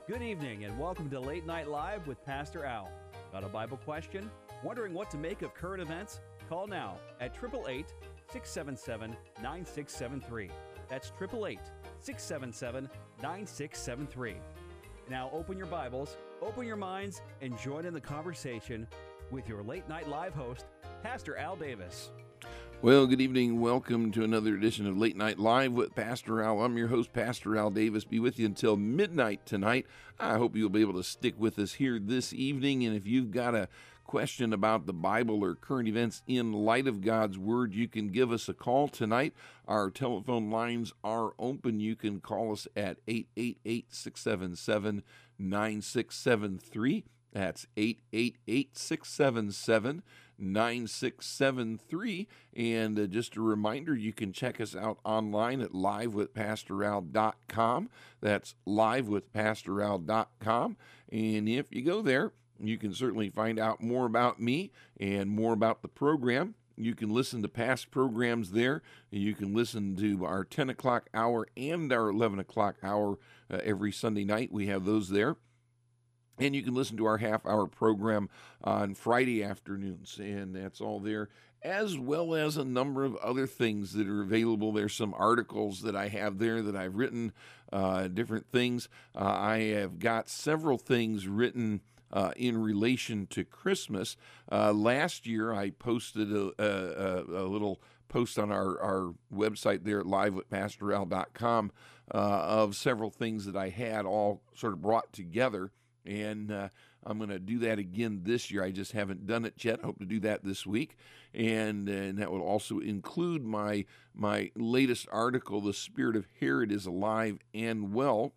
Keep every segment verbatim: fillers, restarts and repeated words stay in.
Good evening and welcome to Late Night Live with Pastor Al. Got a Bible question? Wondering what to make of current events? Call now at eight eight eight, six seven seven, nine six seven three. That's eight eight eight, six seven seven, nine six seven three. Now open your Bibles, open your minds, and join in the conversation with your Late Night Live host, Pastor Al Davis. Well, good evening. Welcome to another edition of Late Night Live with Pastor Al. I'm your host, Pastor Al Davis. Be with you until midnight tonight. I hope you'll be able to stick with us here this evening. And if you've got a question about the Bible or current events in light of God's Word, you can give us a call tonight. Our telephone lines are open. You can call us at eight eight eight, six seven seven, nine six seven three. That's eight eight eight, six seven seven, nine six seven three. And uh, just a reminder, you can check us out online at live with pastor al dot com. That's live with pastor al dot com. And if you go there, you can certainly find out more about me and more about the program. You can listen to past programs there. You can listen to our ten o'clock hour and our eleven o'clock hour uh, every Sunday night. We have those there. And you can listen to our half-hour program on Friday afternoons, and that's all there, as well as a number of other things that are available. There's some articles that I have there that I've written, uh, different things. Uh, I have got several things written uh, in relation to Christmas. Uh, last year, I posted a, a, a little post on our, our website there at live with pastor al dot com uh, of several things that I had all sort of brought together. And uh, I'm going to do that again this year. I just haven't done it yet. I hope to do that this week. And, and that will also include my my latest article, The Spirit of Herod is Alive and Well,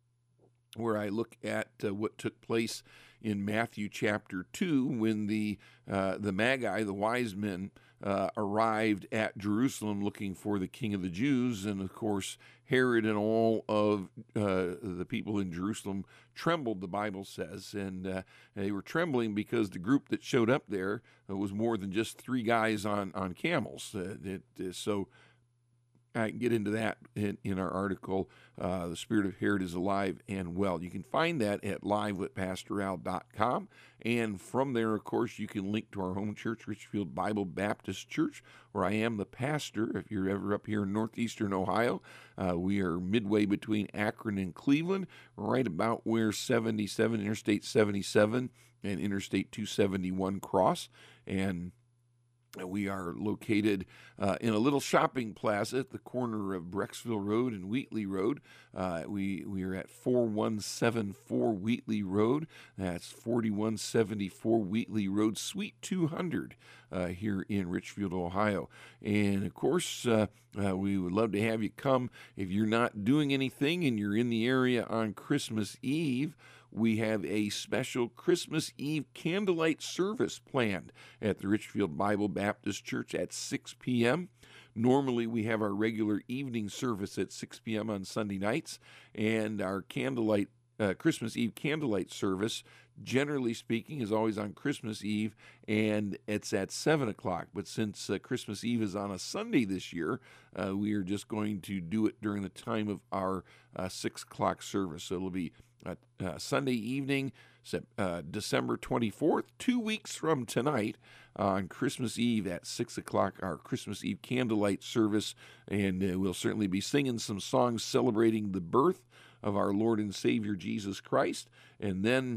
where I look at uh, what took place in Matthew chapter two when the uh, the Magi, the wise men, uh, arrived at Jerusalem looking for the King of the Jews. And, of course, Herod and all of uh, the people in Jerusalem trembled, the Bible says, and uh, they were trembling because the group that showed up there uh, was more than just three guys on, on camels. Uh, it, uh, so I can get into that in, in our article, uh, The Spirit of Herod is Alive and Well. You can find that at live with pastor al dot com, and from there, of course, you can link to our home church, Richfield Bible Baptist Church, where I am the pastor. If you're ever up here in northeastern Ohio, uh, we are midway between Akron and Cleveland, right about where seventy-seven, Interstate seventy-seven and Interstate two seventy-one cross, and we are located uh, in a little shopping plaza at the corner of Brecksville Road and Wheatley Road. Uh, we we are at forty-one seventy-four Wheatley Road. That's forty-one seventy-four Wheatley Road, Suite two hundred uh, here in Richfield, Ohio. And, of course, uh, uh, we would love to have you come. If you're not doing anything and you're in the area on Christmas Eve, we have a special Christmas Eve candlelight service planned at the Richfield Bible Baptist Church at six p.m. Normally, we have our regular evening service at six p.m. on Sunday nights, and our candlelight uh, Christmas Eve candlelight service, generally speaking, is always on Christmas Eve, and it's at seven o'clock. But since uh, Christmas Eve is on a Sunday this year, uh, we are just going to do it during the time of our uh, six o'clock service. So it'll be Uh, uh, Sunday evening, uh, December twenty-fourth, two weeks from tonight, uh, on Christmas Eve at six o'clock, our Christmas Eve candlelight service, and uh, we'll certainly be singing some songs celebrating the birth of our Lord and Savior Jesus Christ, and then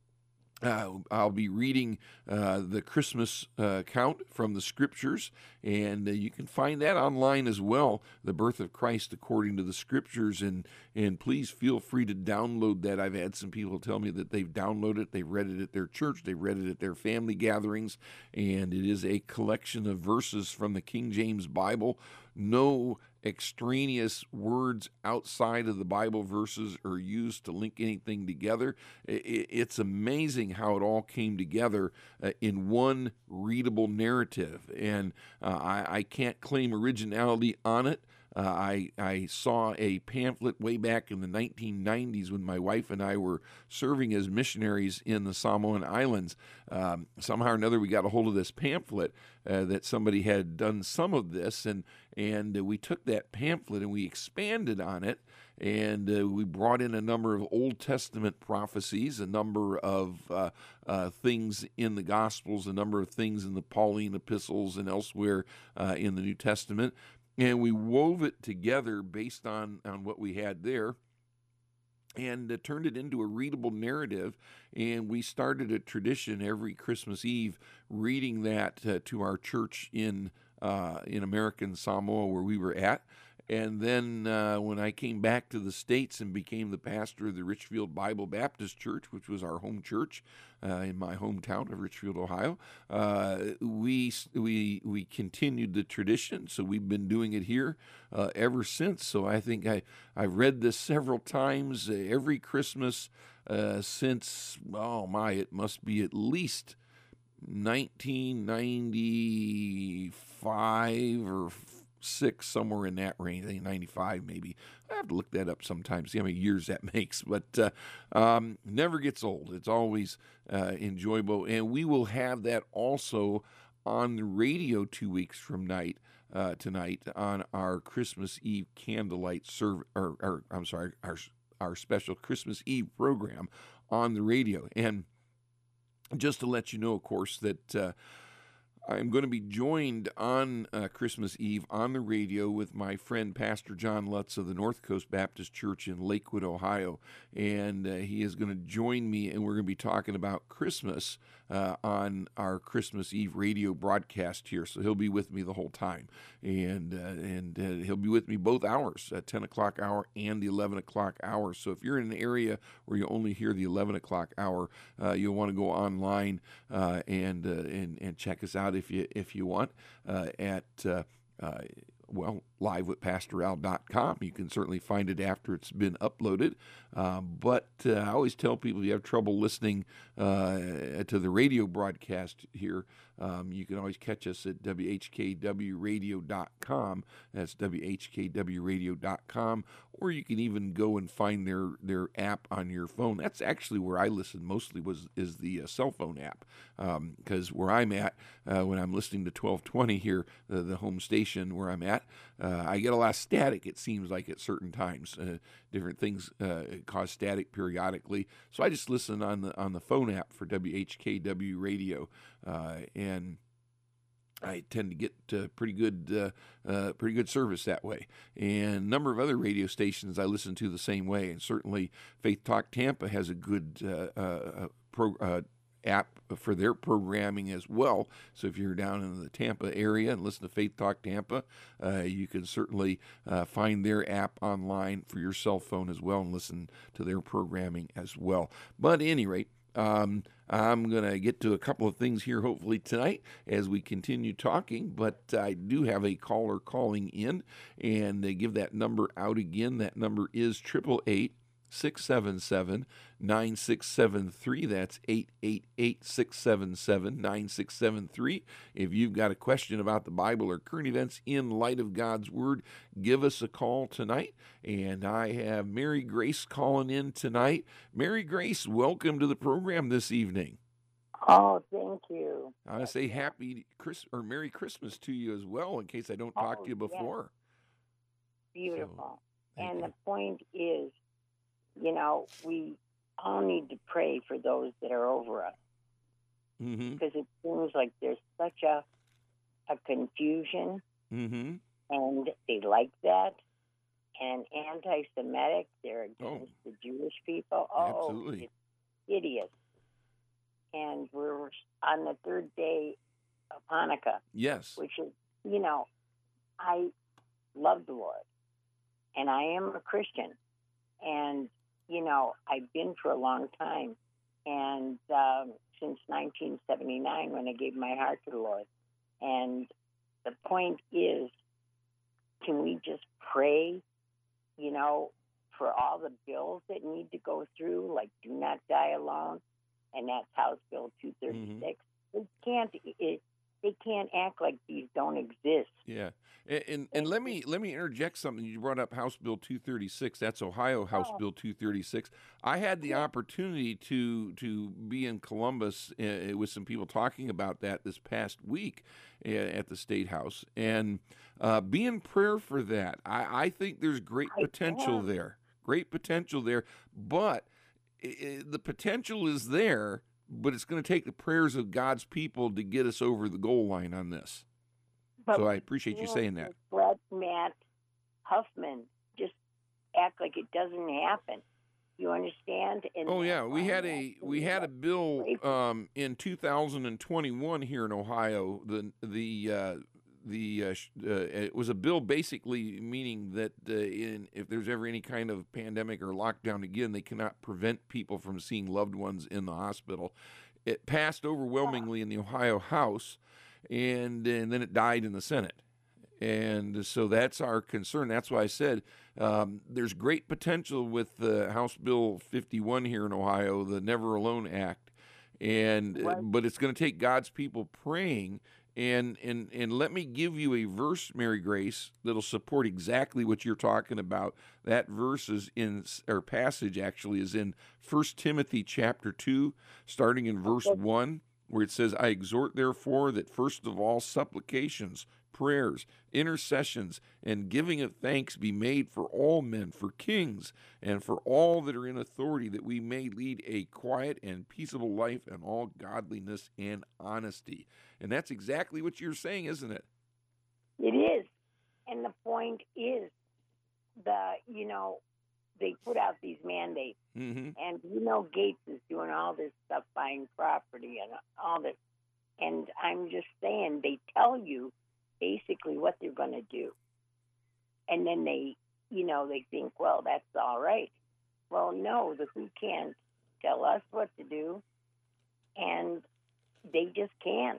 Uh, I'll be reading uh, the Christmas uh, account from the Scriptures, and uh, you can find that online as well, The Birth of Christ According to the Scriptures, and and please feel free to download that. I've had some people tell me that they've downloaded it, they've read it at their church, they've read it at their family gatherings, and it is a collection of verses from the King James Bible. No extraneous words outside of the Bible verses are used to link anything together. It's amazing how it all came together uh, in one readable narrative, and uh, I, I can't claim originality on it. Uh, I, I saw a pamphlet way back in the nineteen nineties when my wife and I were serving as missionaries in the Samoan Islands. Um, somehow or another, we got a hold of this pamphlet uh, that somebody had done some of this, and and uh, we took that pamphlet and we expanded on it, and uh, we brought in a number of Old Testament prophecies, a number of uh, uh, things in the Gospels, a number of things in the Pauline epistles and elsewhere uh, in the New Testament, and we wove it together based on, on what we had there, and uh, turned it into a readable narrative. And we started a tradition every Christmas Eve reading that uh, to our church in uh, in American Samoa, where we were at. And then uh, when I came back to the States and became the pastor of the Richfield Bible Baptist Church, which was our home church uh, in my hometown of Richfield, Ohio, uh, we we we continued the tradition. So we've been doing it here uh, ever since. So I think I, I've read this several times uh, every Christmas uh, since, oh my, it must be at least nineteen ninety-five or six, somewhere in that range. I think ninety-five maybe. I have to look that up sometime, see how many years that makes. But uh, um, never gets old. It's always uh, enjoyable. And we will have that also on the radio two weeks from night uh, tonight on our Christmas Eve candlelight serve, or, or I'm sorry, our our special Christmas Eve program on the radio. And just to let you know, of course, that uh, I'm going to be joined on uh, Christmas Eve on the radio with my friend Pastor John Lutz of the North Coast Baptist Church in Lakewood, Ohio. And uh, he is going to join me, and we're going to be talking about Christmas uh, on our Christmas Eve radio broadcast here. So he'll be with me the whole time. And uh, and uh, he'll be with me both hours, at ten o'clock hour and the eleven o'clock hour. So if you're in an area where you only hear the eleven o'clock hour, uh, you'll want to go online uh, and, uh, and and check us out if you if you want uh, at uh, uh, well, live with pastor al dot com. You can certainly find it after it's been uploaded. Um, but uh, I always tell people, if you have trouble listening uh, to the radio broadcast here, um, you can always catch us at w h k w radio dot com. That's w h k w radio dot com. Or you can even go and find their, their app on your phone. That's actually where I listen mostly, was is the uh, cell phone app. Because um, where I'm at, uh, when I'm listening to twelve twenty here, uh, the home station where I'm at, uh, I get a lot of static, it seems like, at certain times. Uh, different things uh, cause static periodically. So I just listen on the on the phone app for W H K W Radio. Uh, and I tend to get uh, pretty good, uh, uh, pretty good service that way. And a number of other radio stations I listen to the same way. And certainly, Faith Talk Tampa has a good uh, uh, pro, uh, app for their programming as well. So if you're down in the Tampa area and listen to Faith Talk Tampa, uh, you can certainly uh, find their app online for your cell phone as well and listen to their programming as well. But at any rate, Um, I'm going to get to a couple of things here hopefully tonight as we continue talking, but I do have a caller calling in, and uh, give that number out again. That number is eight eight eight, six seven seven, nine six seven three. That's eight eight eight, six seven seven, nine six seven three. If you've got a question about the Bible or current events in light of God's Word, give us a call tonight. And I have Mary Grace calling in tonight. Mary Grace, welcome to the program this evening. Oh, thank you. I want to say happy Chris or Merry Christmas to you as well, in case I don't talk Oh, to you before. Yes. Beautiful. So, and you. the point is, you know, we all need to pray for those that are over us, Mm-hmm. because it seems like there's such a a confusion, Mm-hmm. and they like that, and anti-Semitic. They're against Oh. the Jewish people. Oh, Absolutely. it's hideous. And we're on the third day of Hanukkah, Yes. which is, you know, I love the Lord, and I am a Christian, and, you know, I've been for a long time, and um, since nineteen seventy-nine, when I gave my heart to the Lord. And the point is, can we just pray, you know, for all the bills that need to go through, like Do Not Die Alone, and that's House Bill two thirty-six. Mm-hmm. They can't. It, they can't act like these don't exist. Yeah, and and, and let me let me interject something. You brought up House Bill two thirty-six. That's Ohio House Oh. Bill two thirty-six. I had the Yeah. opportunity to to be in Columbus uh, with some people talking about that this past week uh, at the State House, and uh, be in prayer for that. I, I think there's great I potential am. there. great potential there, but I- the potential is there, but it's going to take the prayers of God's people to get us over the goal line on this. But So I appreciate you saying that. Let Matt Huffman just act like it doesn't happen. You understand? And oh yeah, we had a we had a bill um, in two thousand twenty-one here in Ohio. The the uh, the uh, uh, it was a bill basically meaning that uh, in if there's ever any kind of pandemic or lockdown again, they cannot prevent people from seeing loved ones in the hospital. It passed overwhelmingly in the Ohio House, and and then it died in the Senate. And so that's our concern. That's why I said um, there's great potential with the House Bill fifty-one here in Ohio, the Never Alone Act, and Right. but it's going to take God's people praying. And and and let me give you a verse, Mary Grace, that'll support exactly what you're talking about. That verse is in, or passage actually is in First Timothy chapter two, starting in verse Okay. one, where it says, "I exhort therefore that first of all supplications, prayers, intercessions, and giving of thanks be made for all men, for kings, and for all that are in authority, that we may lead a quiet and peaceable life in all godliness and honesty." And that's exactly what you're saying, isn't it? It is. And the point is, the you know, they put out these mandates. Mm-hmm. And you know Gates is doing all this stuff, buying property and all this. And I'm just saying, they tell you basically what they're going to do. And then they, you know, they think, well, that's all right. Well, no, that we can't tell us what to do. And they just can't.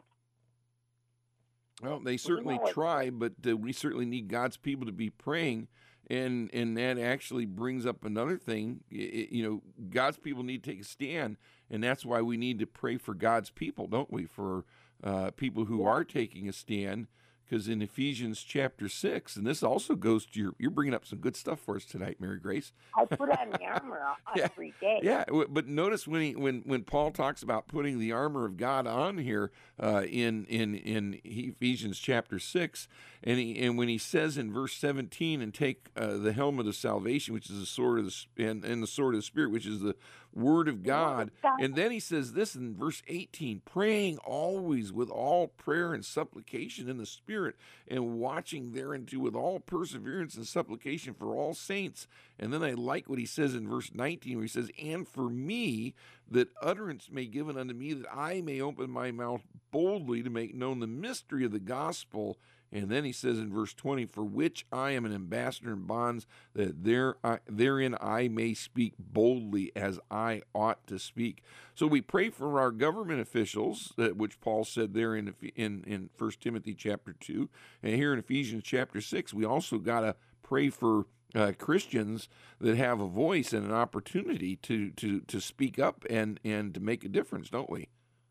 Well, they certainly know what- try, but uh, we certainly need God's people to be praying. And and that actually brings up another thing. I- you know, God's people need to take a stand, and that's why we need to pray for God's people, don't we? For uh, people who Yeah. are taking a stand, because in Ephesians chapter six, and this also goes to your, you're bringing up some good stuff for us tonight, Mary Grace. I put on the armor Yeah. every day. Yeah, w- but notice when he when when Paul talks about putting the armor of God on here uh, in in in Ephesians chapter six, and he, and when he says in verse seventeen, and take uh, the helmet of salvation, which is the sword of the s- and and the sword of the Spirit, which is the word of God, God. and then he says this in verse eighteen, praying always with all prayer and supplication in the Spirit, and watching thereunto with all perseverance and supplication for all saints. And then I like what he says in verse nineteen, where he says, and for me, that utterance may given unto me, that I may open my mouth boldly to make known the mystery of the gospel. And then he says in verse twenty, for which I am an ambassador in bonds, that there I, therein I may speak boldly as I ought to speak. So we pray for our government officials, uh, which Paul said there in in in First Timothy chapter two, and here in Ephesians chapter six, we also got to pray for uh, Christians that have a voice and an opportunity to to to speak up and and to make a difference, don't we?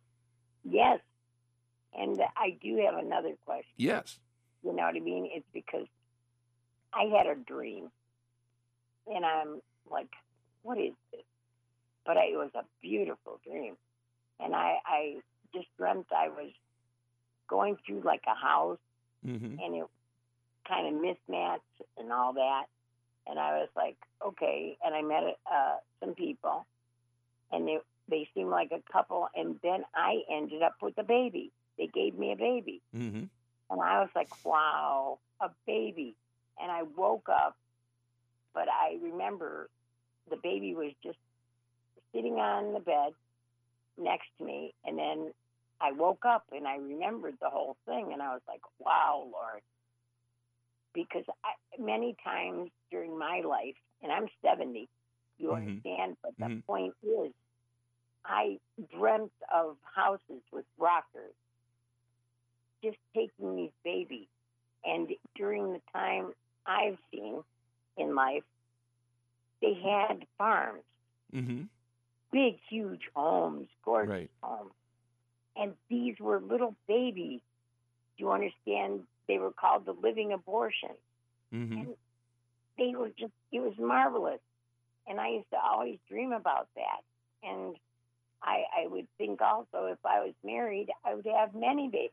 Yes. And I do have another question. Yes. You know what I mean? It's because I had a dream, and I'm like, what is this? But I, it was a beautiful dream. And I, I just dreamt I was going through like a house, Mm-hmm. and it kind of mismatched and all that. And I was like, okay. And I met uh, some people, and they, they seemed like a couple. And then I ended up with a baby. They gave me a baby. Mm-hmm. And I was like, wow, a baby. And I woke up, but I remember the baby was just sitting on the bed next to me. And then I woke up and I remembered the whole thing. And I was like, wow, Lord. Because I, many times during my life, and I'm seventy, you Mhm. understand, but the Mhm. point is, I dreamt of houses with rockers, just taking these babies. And during the time I've seen in life, they had farms, Mm-hmm. big, huge homes, gorgeous Right. homes. And these were little babies. Do you understand? They were called the living abortion. Mm-hmm. And they were just, it was marvelous. And I used to always dream about that. And I, I would think also if I was married, I would have many babies.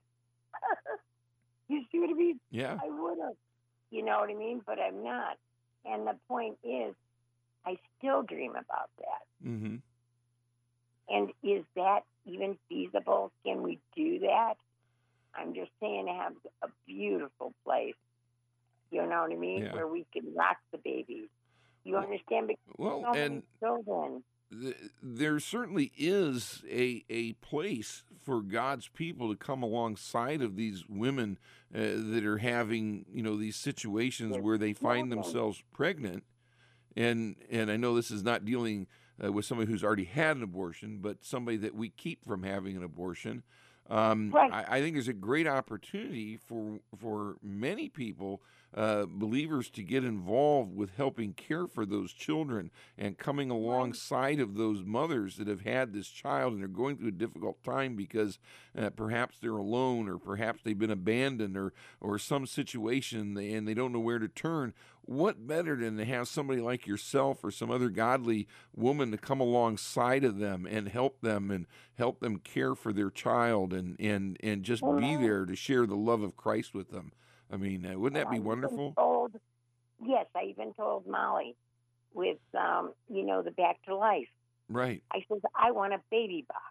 You see what I mean? Yeah. I would have. You know what I mean? But I'm not. And the point is, I still dream about that. Mm-hmm. And is that even feasible? Can we do that? I'm just saying to have a beautiful place, you know what I mean, Yeah. where we can rock the babies. You Well, understand? Because well, so many and children. th- there certainly is a a place for God's people to come alongside of these women uh, that are having, you know, these situations There's where they find children. themselves pregnant, and and I know this is not dealing uh, with somebody who's already had an abortion, but somebody that we keep from having an abortion. Um, Right. I, I think there's a great opportunity for for many people, uh, believers, to get involved with helping care for those children and coming Right. alongside of those mothers that have had this child and are going through a difficult time because uh, perhaps they're alone, or perhaps they've been abandoned, or or some situation they, and they don't know where to turn. What better than to have somebody like yourself or some other godly woman to come alongside of them and help them and help them care for their child and and and just be Amen. there to share the love of Christ with them. I mean, uh, wouldn't And that I be even wonderful? told, yes, I even told Molly with, um, you know, the Back to Life. Right. I said, I want a baby box.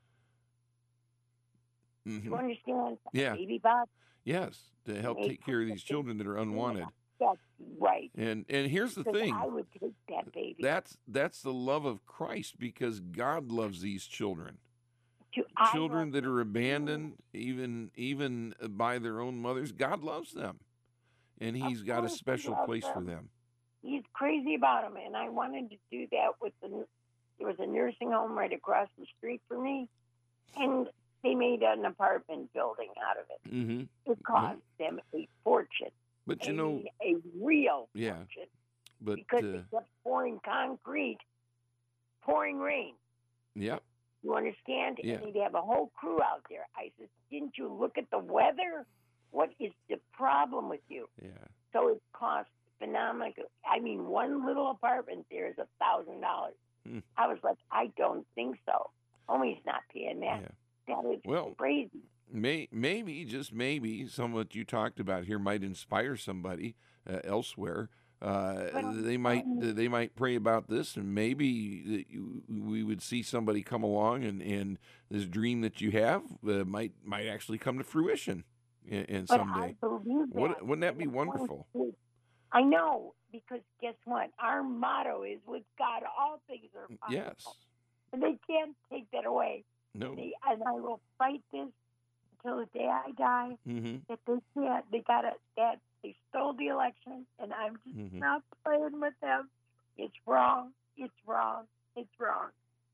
hmm You understand? A Yeah. baby box? Yes. To help They take put care of the these baby children that are in unwanted. it. That's right. And and here's the Because thing. I would take that baby. That's that's the love of Christ, because God loves these children. To, I Children love that are them. abandoned, even even by their own mothers, God loves them, and Of He's got a course, he special loves place for them. them. He's crazy about them, and I wanted to do that with the. There was a nursing home right across the street from me, and they made an apartment building out of it. Mm-hmm. It cost them a fortune. But I you know, mean, a real yeah. fortune, But because uh, they kept pouring concrete, pouring rain. yeah, You understand? Yeah. And they'd have a whole crew out there. I said, didn't you look at the weather? What is the problem with you? yeah. So it cost phenomenal. I mean, one little apartment there is a thousand dollars. Hmm. I was like, I don't think so. Homie's not paying that. Yeah. That is Well, crazy. may, maybe, just maybe, some of what you talked about here might inspire somebody uh, elsewhere. Uh, But I'm they might telling you, they might pray about this, and maybe that you, we would see somebody come along, and, and this dream that you have uh, might might actually come to fruition in, in but someday. I believe that. Would, wouldn't that And be the point wonderful? is, I know, because guess what? Our motto is, with God, all things are possible. Yes. And they can't take that away. No. They, and I will fight this until the day I die. Mm-hmm. That they can't. They got to, that they stole the election, and I'm just Mhm. not playing with them. It's wrong. It's wrong. It's wrong.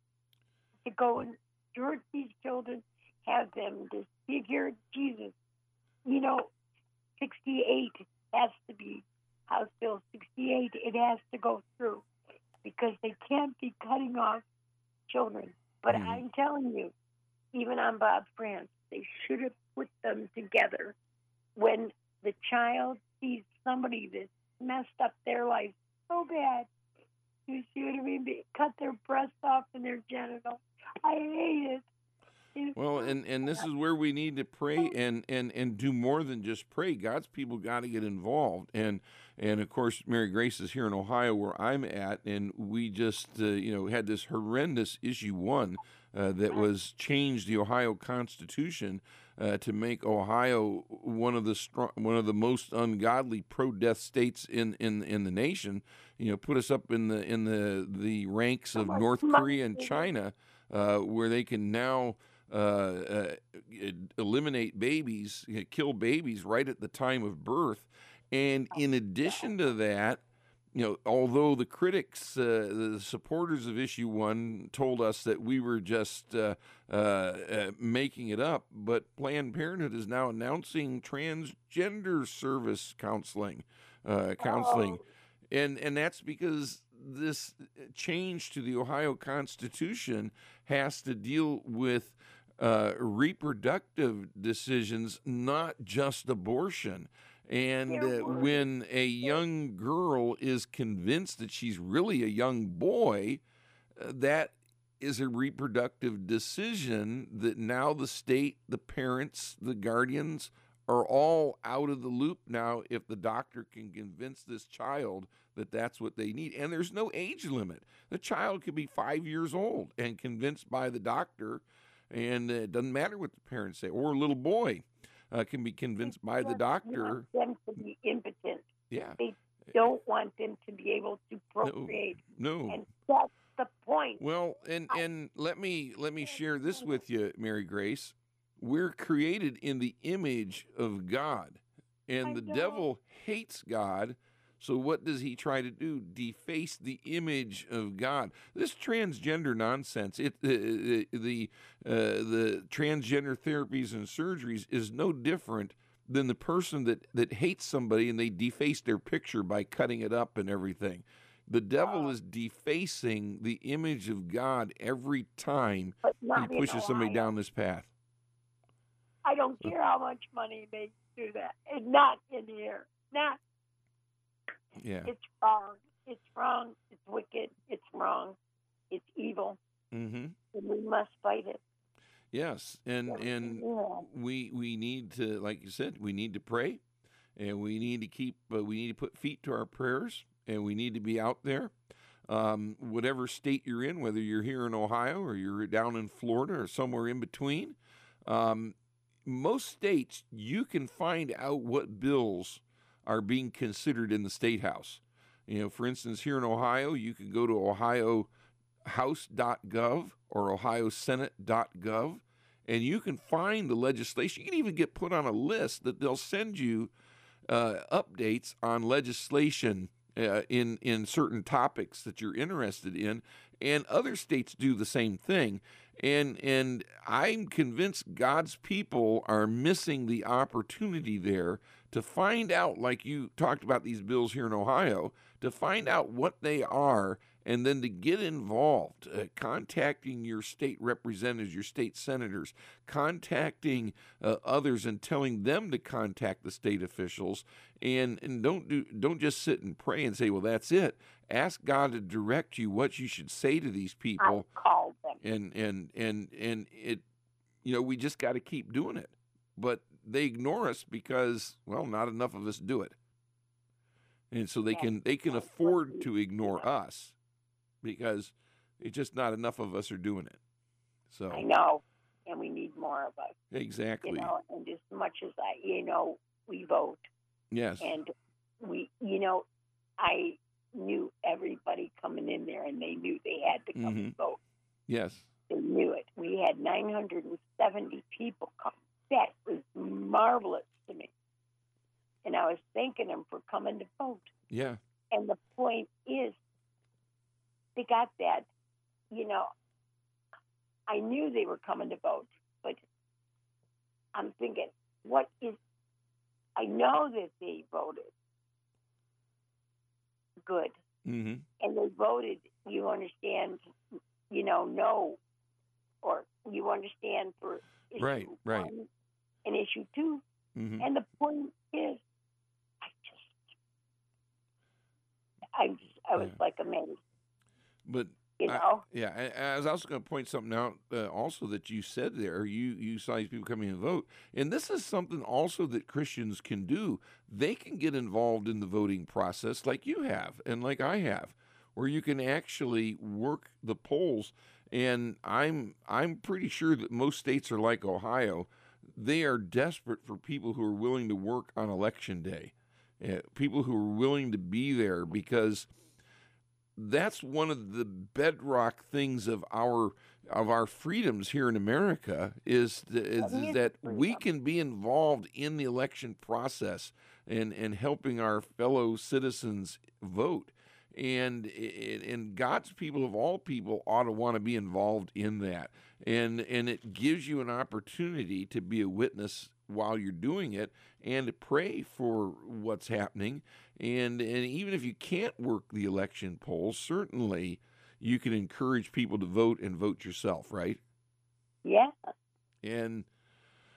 To go and hurt these children, have them disfigure Jesus. You know, sixty-eight has to be, House Bill sixty-eight, it has to go through, because they can't be cutting off children. But Mhm. I'm telling you, even on Bob France, they should have put them together. When the child sees somebody that messed up their life so bad, you see what I mean? They cut their breasts off and their genitals. I hate it. It's Well, so and, and this sad. is where we need to pray and, and, and do more than just pray. God's people got to get involved. And and of course, Mary Grace is here in Ohio, where I'm at, and we just uh, you know had this horrendous issue one uh, that was changed the Ohio Constitution uh, to make Ohio one of the strong, one of the most ungodly pro-death states in, in in the nation. You know, put us up in the in the the ranks of North Korea and China, uh, where they can now. Uh, uh, eliminate babies, kill babies right at the time of birth. And in addition to that, you know, although the critics, uh, the supporters of issue one told us that we were just uh, uh, uh, making it up, but Planned Parenthood is now announcing transgender service counseling, uh, counseling. Oh. And, and that's because this change to the Ohio Constitution has to deal with uh, reproductive decisions, not just abortion. And uh, when a young girl is convinced that she's really a young boy, uh, that is a reproductive decision that now the state, the parents, the guardians are all out of the loop now if the doctor can convince this child that that's what they need. And there's no age limit. The child could be five years old and convinced by the doctor, and it doesn't matter what the parents say. Or a little boy uh, can be convinced by the doctor. They want them to be impotent. Yeah. They don't want them to be able to procreate. No. no. And that's the point. Well, and, and let me let me share this with you, Mary Grace. We're created in the image of God, and I the know. devil hates God. So what does he try to do? Deface the image of God. This transgender nonsense, it uh, the uh, the transgender therapies and surgeries is no different than the person that, that hates somebody and they deface their picture by cutting it up and everything. The devil Wow. is defacing the image of God every time But he not in pushes somebody Ohio. down this path. I don't care how much money they do that. It's not in here. Not. Yeah. It's wrong. It's wrong. It's wicked. It's wrong. It's evil. Mm-hmm. And we must fight it. Yes, and and Yeah. we we need to, like you said, we need to pray, and we need to keep uh, we need to put feet to our prayers, and we need to be out there, um, whatever state you're in, whether you're here in Ohio or you're down in Florida or somewhere in between. Um, most states you can find out what bills are being considered in the state house. You know, for instance, here in Ohio, you can go to ohio house dot gov or ohio senate dot gov, and you can find the legislation. You can even get put on a list that they'll send you uh, updates on legislation uh, in in certain topics that you're interested in, and other states do the same thing. And and I'm convinced God's people are missing the opportunity there to find out, like you talked about these bills here in Ohio, to find out what they are and then to get involved, uh, contacting your state representatives, your state senators, contacting uh, others and telling them to contact the state officials, and, and don't do don't just sit and pray and say, well, that's it. Ask God to direct you what you should say to these people. I called them. And and and and it, you know, we just got to keep doing it. But they ignore us because, well, not enough of us do it, and so they Yes. can they can That's what afford we- to ignore yeah. us because it's just not enough of us are doing it. So I know. And we need more of us. exactly, You know, and as much as I, you know, we vote. yes, And we, you know, I knew everybody coming in there, and they knew they had to come Mhm. and vote. yes, They knew it. We had nine hundred seventy people come. That was marvelous to me. And I was thanking them for coming to vote. yeah, And the point is, they got that, you know, I knew they were coming to vote, but I'm thinking, what is, I know that they voted good, mm-hmm. and they voted, you understand, you know, no, or you understand for issue Right, right. one and issue two. Mm-hmm. And the point is, I just, I just, I was Yeah. like amazed, But you I- know. yeah, I, I was also going to point something out uh, also that you said there. You you saw these people coming and vote, and this is something also that Christians can do. They can get involved in the voting process, like you have and like I have, where you can actually work the polls. And I'm I'm pretty sure that most states are like Ohio. They are desperate for people who are willing to work on election day, uh, people who are willing to be there, because that's one of the bedrock things of our of our freedoms here in America is, th- is, That is is that we freedom. can be involved in the election process and, and helping our fellow citizens vote. And and God's people of all people ought to want to be involved in that. And and it gives you an opportunity to be a witness while you're doing it and to pray for what's happening. And and even if you can't work the election polls, certainly you can encourage people to vote and vote yourself, right? Yeah. And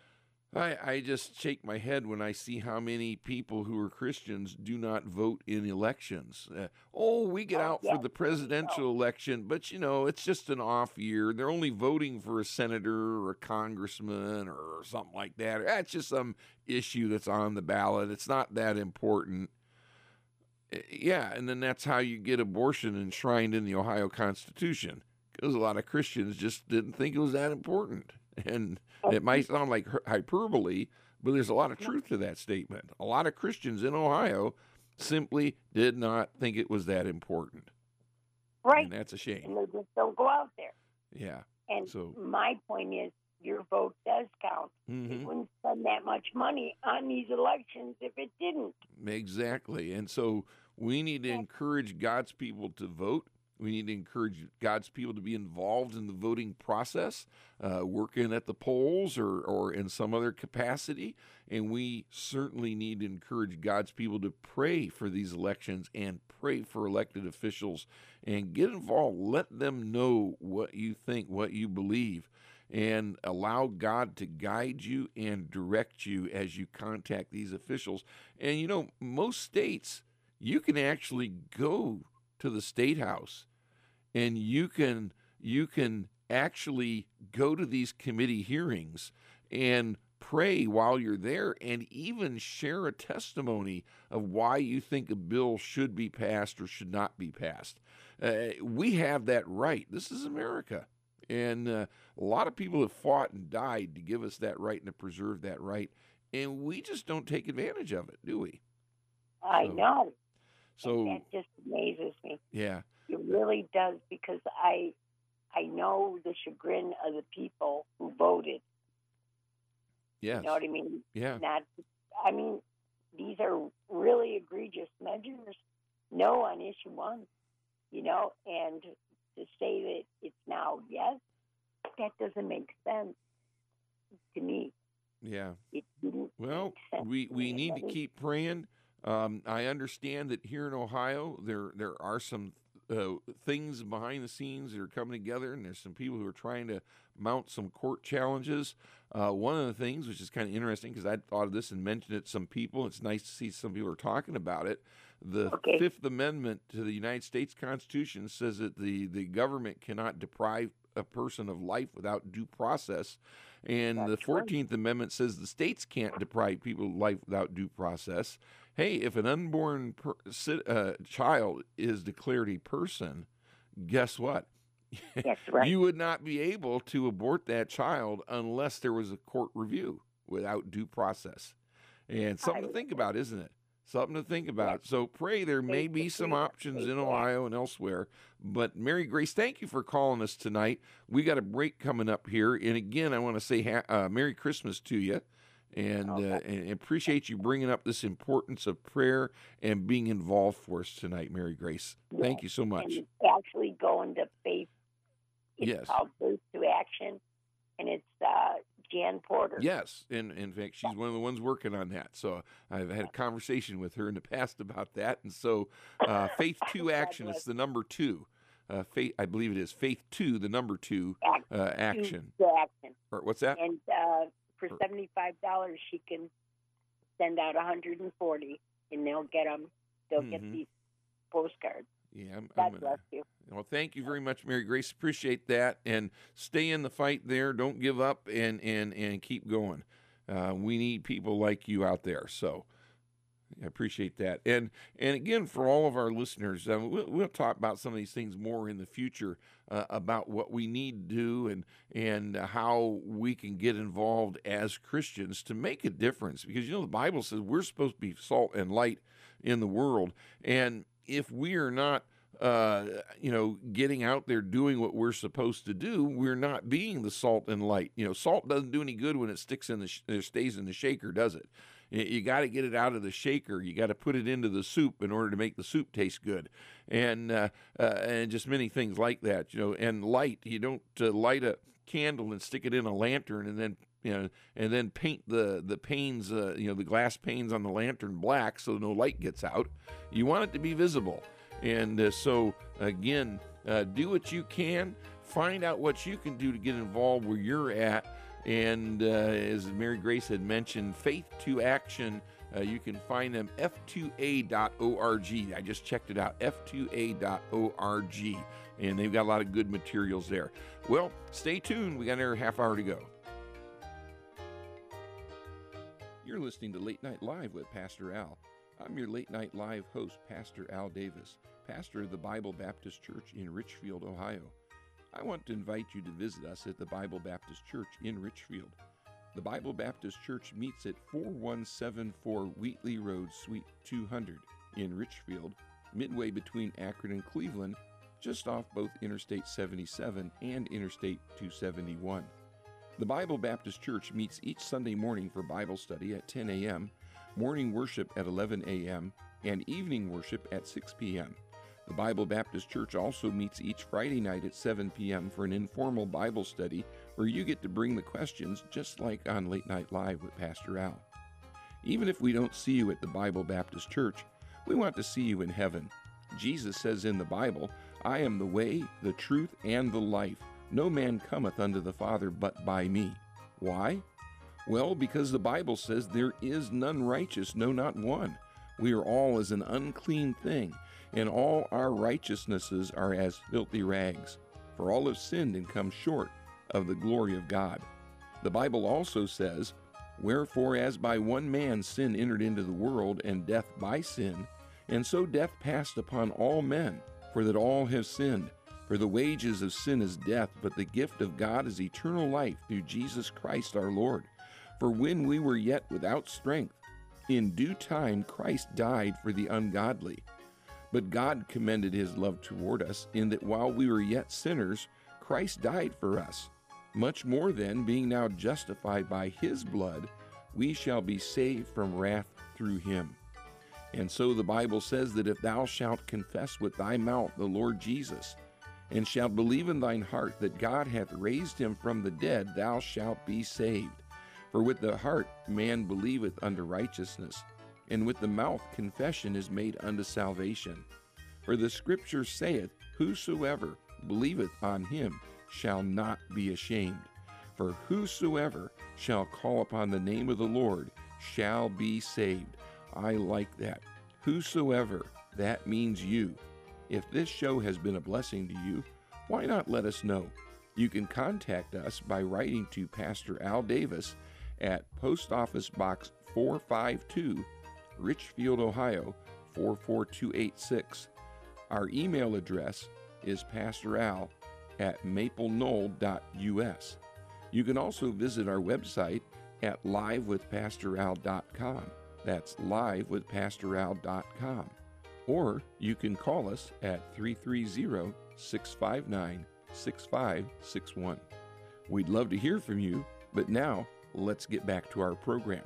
I, I just shake my head when I see how many people who are Christians do not vote in elections. Uh, oh, we get Oh, out yes, for the presidential election, but you know, it's just an off year. They're only voting for a senator or a congressman or something like that. That's just some issue that's on the ballot. It's not that important. Uh, Yeah, and then that's how you get abortion enshrined in the Ohio Constitution, because a lot of Christians just didn't think it was that important. And it might sound like hy- hyperbole, but there's a lot of truth to that statement. A lot of Christians in Ohio simply did not think it was that important. Right. And that's a And shame. they just don't go out there. Yeah. And So, my point is, your vote does count. They mhm. wouldn't spend that much money on these elections if it didn't. Exactly. And so we need to encourage God's people to vote. We need to encourage God's people to be involved in the voting process, uh, working at the polls or, or in some other capacity. And we certainly need to encourage God's people to pray for these elections and pray for elected officials and get involved. Let them know what you think, what you believe, and allow God to guide you and direct you as you contact these officials. And you know, most states, you can actually go to the state house and you can you can actually go to these committee hearings and pray while you're there and even share a testimony of why you think a bill should be passed or should not be passed. Uh, we have that right. This is America. And uh, a lot of people have fought and died to give us that right and to preserve that right. And we just don't take advantage of it, do we? I So- know. So, And that just amazes me. yeah. It really does, because I I know the chagrin of the people who voted. Yes. You know what I mean? Yeah. Not, I mean, these are really egregious measures. No on issue one, you know, and to say that it's now yes, that doesn't make sense to me. Yeah. It didn't Well, make sense we, to we me. need to And it- keep praying. Um, I understand that here in Ohio, there there are some uh, things behind the scenes that are coming together, and there's some people who are trying to mount some court challenges. Uh, one of the things, which is kind of interesting, because I thought of this and mentioned it to some people, it's nice to see some people are talking about it. The Okay. Fifth Amendment to the United States Constitution says that the, the government cannot deprive a person of life without due process. And the That's right. fourteenth Amendment says the states can't deprive people of life without due process. Hey, if an unborn per, si- uh, child is declared a person, guess what? That's right. You would not be able to abort that child unless there was a court review without due process. And something to I- think about, isn't it? Something to think about. So pray there may be some options in Ohio and elsewhere. But Mary Grace, thank you for calling us tonight. We got a break coming up here. And again, I want to say ha- uh, Merry Christmas to you. And, uh, Okay. and appreciate you bringing up this importance of prayer and being involved for us tonight, Mary Grace. Thank Yes. you so much. And it's actually going to faith. It's Yes. called Faith to Action, and it's uh, Jan Porter. Yes, and in fact, she's one of the ones working on that. So I've had a conversation with her in the past about that. And so, uh, Faith to Action, it's the number two. Uh, faith, I believe it is Faith to the number two Act- uh, action. To Action. Or what's that? And uh, for Or- seventy-five dollars, she can send out one hundred forty, and they'll get them. They'll get Mhm. these postcards. Yeah, I'm, God I'm gonna, bless you. well, thank you very much, Mary Grace. Appreciate that, and stay in the fight there. Don't give up, and and and keep going. Uh, we need people like you out there. So I appreciate that. And and again, for all of our listeners, uh, we'll, we'll talk about some of these things more in the future uh, about what we need to do and and how we can get involved as Christians to make a difference. Because you know the Bible says we're supposed to be salt and light in the world, and if we are not uh, you know, getting out there doing what we're supposed to do, we're not being the salt and light. You know, salt doesn't do any good when it sticks in the sh- it stays in the shaker, does it? You, you got to get it out of the shaker. You got to put it into the soup in order to make the soup taste good, and uh, uh, and just many things like that. You know, and light. You don't uh, light a candle and stick it in a lantern and then you know and then paint the the panes, uh, you know, the glass panes on the lantern black so no light gets out. You want it to be visible. And uh, so, again, uh, do what you can. Find out what you can do to get involved where you're at. And uh, as Mary Grace had mentioned, Faith to Action, uh, you can find them f two a dot org. I just checked it out, f two a dot org. And they've got a lot of good materials there. Well, stay tuned. We got another half hour to go. You're listening to Late Night Live with Pastor Al. I'm your Late Night Live host, Pastor Al Davis, pastor of the Bible Baptist Church in Richfield, Ohio. I want to invite you to visit us at the Bible Baptist Church in Richfield. The Bible Baptist Church meets at four one seven four Wheatley Road, Suite two hundred in Richfield, midway between Akron and Cleveland, just off both Interstate seventy-seven and Interstate two seventy-one. The Bible Baptist Church meets each Sunday morning for Bible study at ten a.m., morning worship at eleven a.m., and evening worship at six p.m. The Bible Baptist Church also meets each Friday night at seven p.m. for an informal Bible study where you get to bring the questions just like on Late Night Live with Pastor Al. Even if we don't see you at the Bible Baptist Church, we want to see you in heaven. Jesus says in the Bible, "I am the way, the truth, and the life. No man cometh unto the Father but by me." Why? Well, because the Bible says there is none righteous, no, not one. We are all as an unclean thing, and all our righteousnesses are as filthy rags. For all have sinned and come short of the glory of God. The Bible also says, "Wherefore as by one man sin entered into the world, and death by sin, and so death passed upon all men, for that all have sinned. For the wages of sin is death, but the gift of God is eternal life through Jesus Christ our Lord. For when we were yet without strength, in due time Christ died for the ungodly. But God commended his love toward us, in that while we were yet sinners, Christ died for us. Much more then, being now justified by his blood, we shall be saved from wrath through him. And so the Bible says that if thou shalt confess with thy mouth the Lord Jesus, and shalt believe in thine heart that God hath raised him from the dead, thou shalt be saved. For with the heart man believeth unto righteousness, and with the mouth confession is made unto salvation. For the Scripture saith, Whosoever believeth on him shall not be ashamed. For whosoever shall call upon the name of the Lord shall be saved." I like that. Whosoever, that means you. If this show has been a blessing to you, why not let us know? You can contact us by writing to Pastor Al Davis at Post Office Box four five two, Richfield, Ohio four four two eight six. Our email address is pastoral at maple knoll dot u s. You can also visit our website at live with pastor al dot com. That's live with pastor al dot com. Or you can call us at three three zero, six five nine, six five six one. We'd love to hear from you, but now let's get back to our program.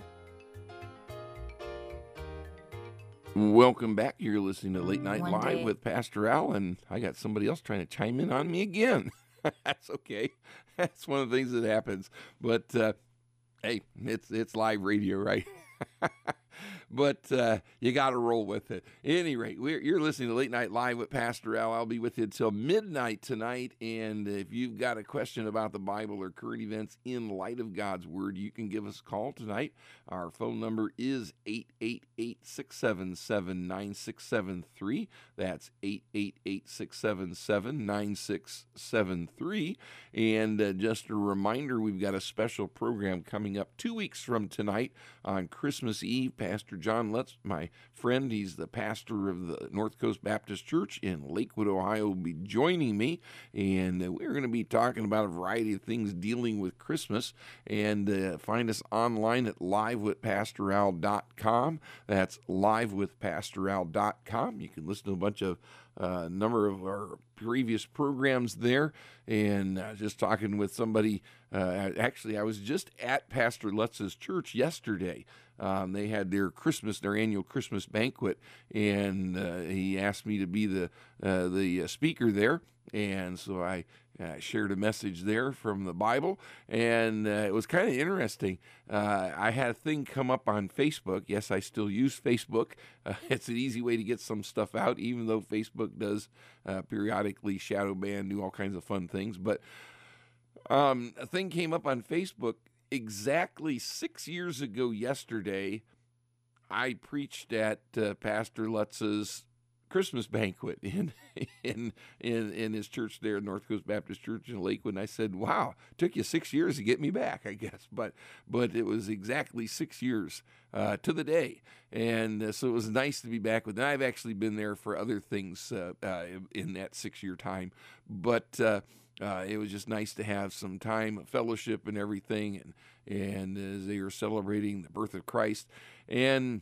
Welcome back. You're listening to Late Night One Live day. with Pastor Al, and I got somebody else trying to chime in on me again. That's okay. That's one of the things that happens. But uh, hey, it's it's live radio, right? But uh, you got to roll with it. At any rate, we're, you're listening to Late Night Live with Pastor Al. I'll be with you until midnight tonight. And if you've got a question about the Bible or current events in light of God's Word, you can give us a call tonight. Our phone number is eight eight eight, six seven seven, nine six seven three. That's eight eight eight, six seven seven, nine six seven three. And uh, just a reminder, we've got a special program coming up two weeks from tonight on Christmas Eve. Pastor John Lutz, my friend, he's the pastor of the North Coast Baptist Church in Lakewood, Ohio, will be joining me, and uh, we're going to be talking about a variety of things dealing with Christmas. And uh, find us online at live with pastor al dot com. That's live with pastor al dot com. You can listen to a bunch of a uh, number of our previous programs there, and uh, just talking with somebody. Uh, actually, I was just at Pastor Lutz's church yesterday. Um, they had their Christmas, their annual Christmas banquet, and uh, he asked me to be the uh, the uh, speaker there. And so I uh, shared a message there from the Bible, and uh, it was kind of interesting. Uh, I had a thing come up on Facebook. Yes, I still use Facebook. Uh, it's an easy way to get some stuff out, even though Facebook does uh, periodically shadow ban, do all kinds of fun things. But Um, a thing came up on Facebook exactly six years ago yesterday. I preached at uh, Pastor Lutz's Christmas banquet in, in in in his church there, North Coast Baptist Church in Lakewood. And I said, "Wow, it took you six years to get me back, I guess." But but it was exactly six years uh, to the day, and uh, so it was nice to be back with. And I've actually been there for other things uh, uh, in that six-year time, but. Uh, Uh, it was just nice to have some time of fellowship and everything, and and as they were celebrating the birth of Christ, and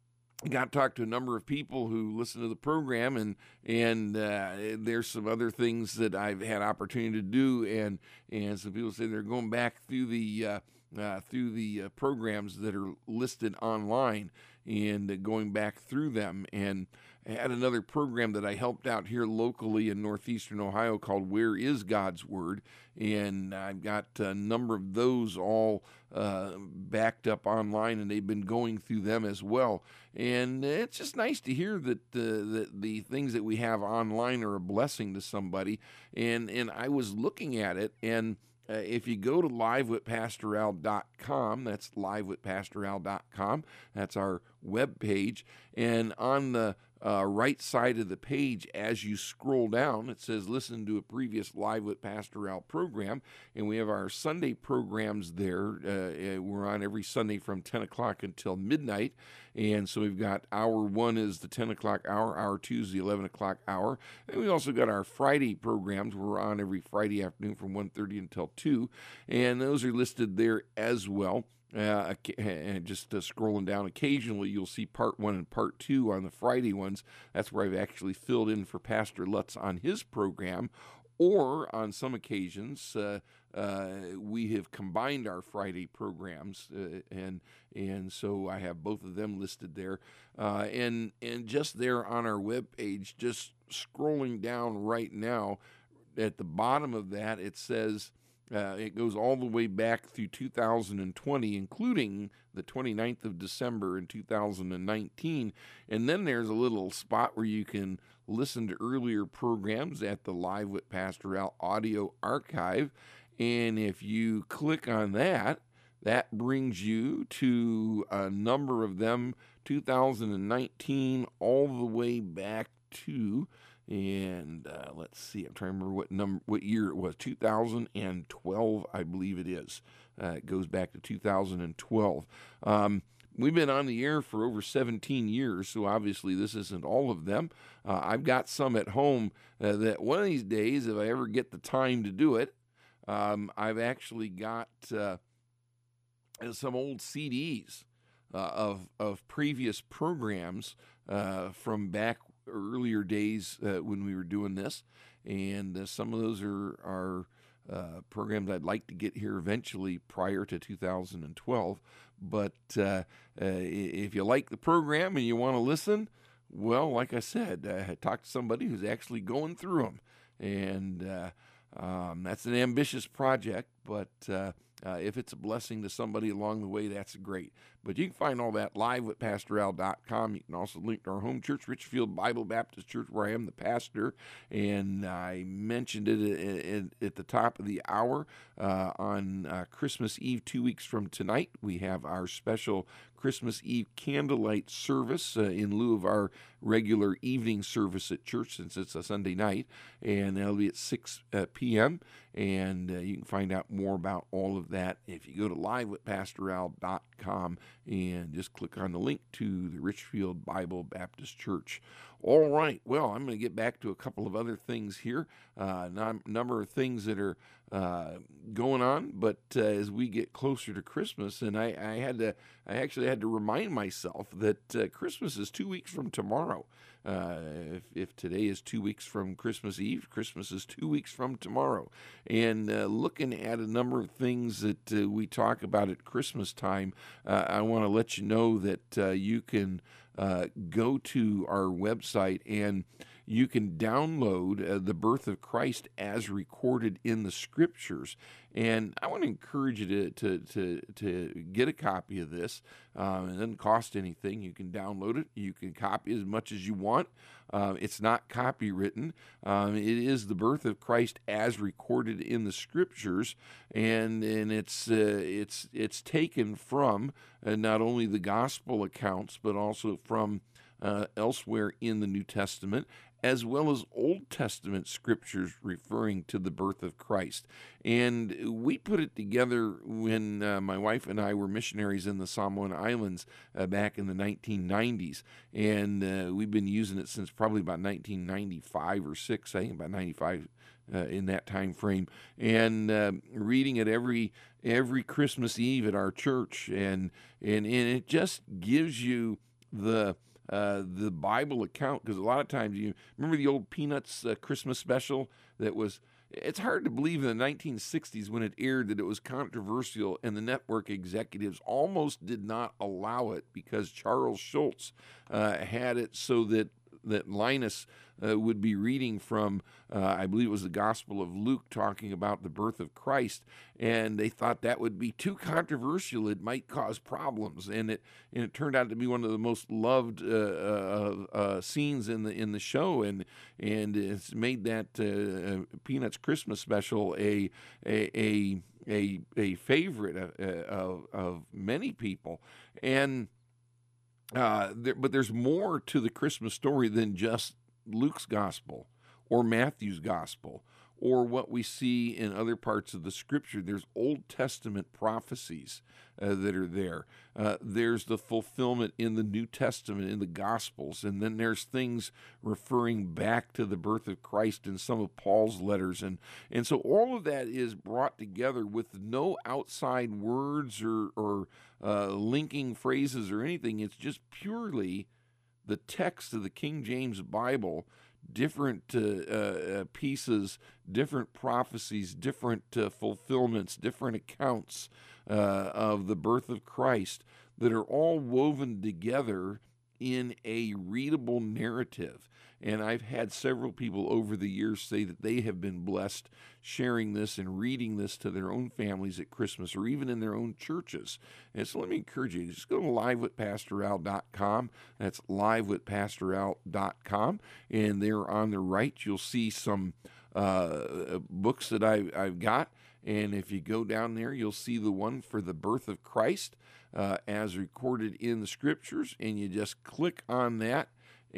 I got to talk to a number of people who listen to the program, and and uh, there's some other things that I've had opportunity to do, and and some people say they're going back through the uh, uh, through the uh, programs that are listed online and uh, going back through them. And I had another program that I helped out here locally in northeastern Ohio called Where is God's Word? And I've got a number of those all uh, backed up online, and they've been going through them as well. And it's just nice to hear that, uh, that the things that we have online are a blessing to somebody. And, and I was looking at it, and Uh, if you go to live with pastor al dot com, that's live with pastor al dot com, that's our web page, and on the uh, right side of the page, as you scroll down, it says listen to a previous Live with Pastor Al program, and we have our Sunday programs there. Uh, we're on every Sunday from ten o'clock until midnight, and so we've got hour one is the ten o'clock hour, hour two is the eleven o'clock hour, and we also got our Friday programs. We're on every Friday afternoon from one thirty until two, and those are listed there as well. Uh, and just uh, scrolling down, occasionally you'll see part one and part two on the Friday ones. That's where I've actually filled in for Pastor Lutz on his program, or on some occasions uh, uh, we have combined our Friday programs, uh, and and so I have both of them listed there. Uh, and and just there on our webpage, just scrolling down right now, at the bottom of that it says. Uh, it goes all the way back through two thousand twenty, including the twenty-ninth of December in two thousand nineteen. And then there's a little spot where you can listen to earlier programs at the Live with Pastor Al audio archive. And if you click on that, that brings you to a number of them, two thousand nineteen, all the way back to... And uh, let's see, I'm trying to remember what number, what year it was, two thousand twelve, I believe it is. Uh, it goes back to two thousand twelve. Um, we've been on the air for over seventeen years, so obviously this isn't all of them. Uh, I've got some at home uh, that one of these days, if I ever get the time to do it, um, I've actually got uh, some old C Ds uh, of, of previous programs uh, from back earlier days uh, when we were doing this, and uh, some of those are, are uh, programs I'd like to get here eventually prior to two thousand twelve, but uh, uh, if you like the program and you want to listen, well, like I said, uh, I talked to somebody who's actually going through them, and uh, um, that's an ambitious project, but uh, uh, if it's a blessing to somebody along the way, that's great. But you can find all that live with pastor al dot com. You can also link to our home church, Richfield Bible Baptist Church, where I am the pastor. And I mentioned it at the top of the hour uh, on uh, Christmas Eve, two weeks from tonight. We have our special Christmas Eve candlelight service uh, in lieu of our regular evening service at church, since it's a Sunday night. And that'll be at six p.m. And uh, you can find out more about all of that if you go to live with pastor al dot com and just click on the link to the Richfield Bible Baptist Church. All right, well, I'm going to get back to a couple of other things here, a uh, number of things that are uh, going on, but uh, as we get closer to Christmas, and I, I had to, I actually had to remind myself that uh, Christmas is two weeks from tomorrow. Uh, if, if today is two weeks from Christmas Eve, Christmas is two weeks from tomorrow. And uh, looking at a number of things that uh, we talk about at Christmas time, uh, I want to let you know that uh, you can uh, go to our website, and you can download uh, The Birth of Christ as Recorded in the Scriptures. And I want to encourage you to to to, to get a copy of this. Um, it doesn't cost anything. You can download it. You can copy as much as you want. Uh, it's not copywritten. Um, it is The Birth of Christ as Recorded in the Scriptures, and and it's uh, it's it's taken from uh, not only the gospel accounts but also from uh, elsewhere in the New Testament, as well as Old Testament scriptures referring to the birth of Christ. And we put it together when uh, my wife and I were missionaries in the Samoan Islands uh, back in the nineteen nineties. And uh, we've been using it since probably about nineteen ninety-five or six, I think about ninety-five uh, in that time frame. And uh, reading it every every Christmas Eve at our church. And, and, and it just gives you the... Uh, the Bible account, because a lot of times you remember the old Peanuts uh, Christmas special that was, it's hard to believe in the nineteen sixties when it aired that it was controversial and the network executives almost did not allow it because Charles Schulz uh, had it so that that Linus uh, would be reading from, uh, I believe it was the Gospel of Luke, talking about the birth of Christ, and they thought that would be too controversial. It might cause problems, and it and it turned out to be one of the most loved uh, uh, uh, scenes in the in the show, and and it's made that uh, Peanuts Christmas special a a a a, a favorite of, of of many people, and. Uh, there, but there's more to the Christmas story than just Luke's gospel or Matthew's gospel or what we see in other parts of the scripture. There's Old Testament prophecies uh, that are there. Uh, there's the fulfillment in the New Testament, in the Gospels, and then there's things referring back to the birth of Christ in some of Paul's letters. And, and so all of that is brought together with no outside words or, or uh, linking phrases or anything. It's just purely the text of the King James Bible, different uh, uh, pieces, different prophecies, different uh, fulfillments, different accounts uh, of the birth of Christ that are all woven together in a readable narrative. And I've had several people over the years say that they have been blessed sharing this and reading this to their own families at Christmas or even in their own churches. And so let me encourage you, just go to live with pastor al dot com. That's live with pastor al dot com. And there on the right, you'll see some uh, books that I, I've got. And if you go down there, you'll see the one for the birth of Christ uh, as recorded in the scriptures. And you just click on that.